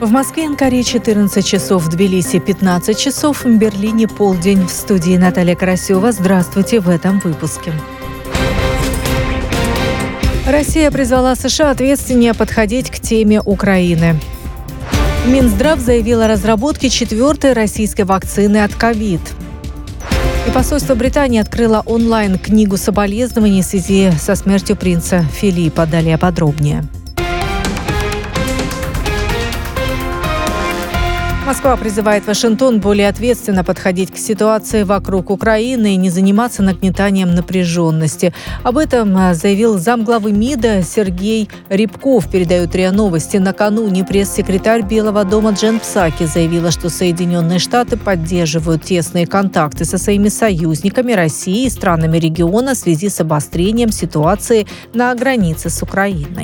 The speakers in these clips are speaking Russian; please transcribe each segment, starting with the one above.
В Москве и Анкаре 14 часов, в Тбилиси 15 часов, в Берлине полдень. В студии Наталья Карасева. Здравствуйте в этом выпуске. Россия призвала США ответственнее подходить к теме Украины. Минздрав заявил о разработке 4-й российской вакцины от ковид. И посольство Британии открыло онлайн-книгу соболезнований в связи со смертью принца Филиппа. Далее подробнее. Москва призывает Вашингтон более ответственно подходить к ситуации вокруг Украины и не заниматься нагнетанием напряженности. Об этом заявил замглавы МИДа Сергей Рябков, передают РИА Новости. Накануне пресс-секретарь Белого дома Джен Псаки заявила, что Соединенные Штаты поддерживают тесные контакты со своими союзниками Россией и странами региона в связи с обострением ситуации на границе с Украиной.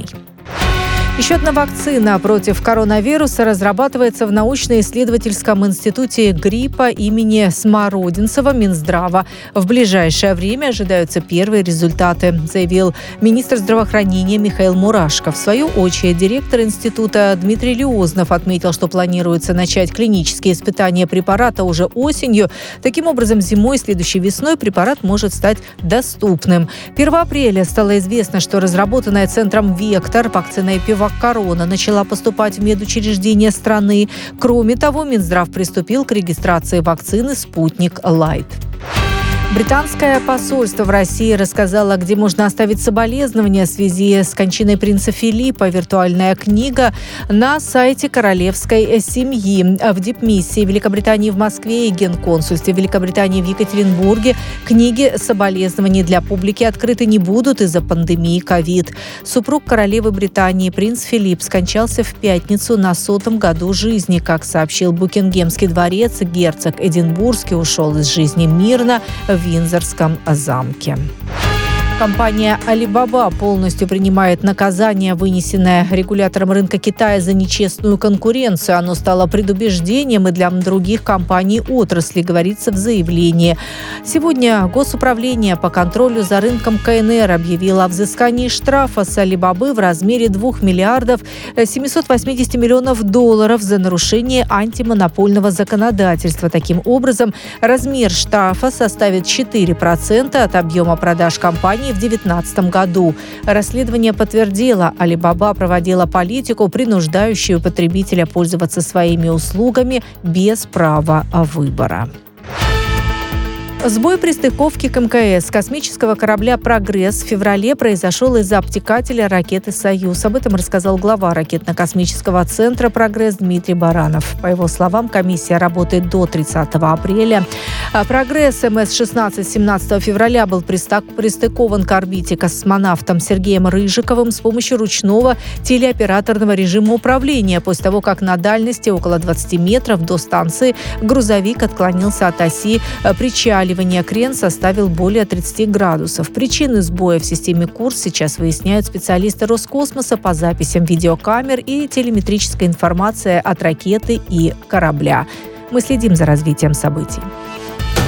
Еще одна вакцина против коронавируса разрабатывается в научно-исследовательском институте гриппа имени Смородинцева Минздрава. В ближайшее время ожидаются первые результаты, заявил министр здравоохранения Михаил Мурашко. В свою очередь, директор института Дмитрий Леознов отметил, что планируется начать клинические испытания препарата уже осенью. Таким образом, зимой и следующей весной препарат может стать доступным. 1 апреля стало известно, что разработанная центром «Вектор» вакцина «Корона» начала поступать в медучреждения страны. Кроме того, Минздрав приступил к регистрации вакцины «Спутник Лайт». Британское посольство в России рассказало, где можно оставить соболезнования в связи с кончиной принца Филиппа. Виртуальная книга на сайте королевской семьи. В дипмиссии Великобритании в Москве и Генконсульстве Великобритании в Екатеринбурге книги соболезнований для публики открыты не будут из-за пандемии ковид. Супруг королевы Британии принц Филипп скончался в пятницу на 100-м году жизни. Как сообщил Букингемский дворец, герцог Эдинбургский ушел из жизни мирно в Виндзорском замке. Компания Alibaba полностью принимает наказание, вынесенное регулятором рынка Китая за нечестную конкуренцию. Оно стало предубеждением и для других компаний отрасли, говорится в заявлении. Сегодня Госуправление по контролю за рынком КНР объявило о взыскании штрафа с Alibaba в размере 2 миллиардов 780 миллионов долларов за нарушение антимонопольного законодательства. Таким образом, размер штрафа составит 4% от объема продаж компании в 2019 году. Расследование подтвердило, Alibaba проводила политику, принуждающую потребителя пользоваться своими услугами без права выбора. Сбой при стыковке к МКС космического корабля «Прогресс» в феврале произошел из-за обтекателя ракеты «Союз». Об этом рассказал глава ракетно-космического центра «Прогресс» Дмитрий Баранов. По его словам, комиссия работает до 30 апреля. «Прогресс» МС-16 17 февраля был пристыкован к орбите космонавтом Сергеем Рыжиковым с помощью ручного телеоператорного режима управления. После того, как на дальности около 20 метров до станции грузовик отклонился от оси причаливания. Крен составил более 30 градусов. Причины сбоя в системе КУРС сейчас выясняют специалисты Роскосмоса по записям видеокамер и телеметрической информации от ракеты и корабля. Мы следим за развитием событий.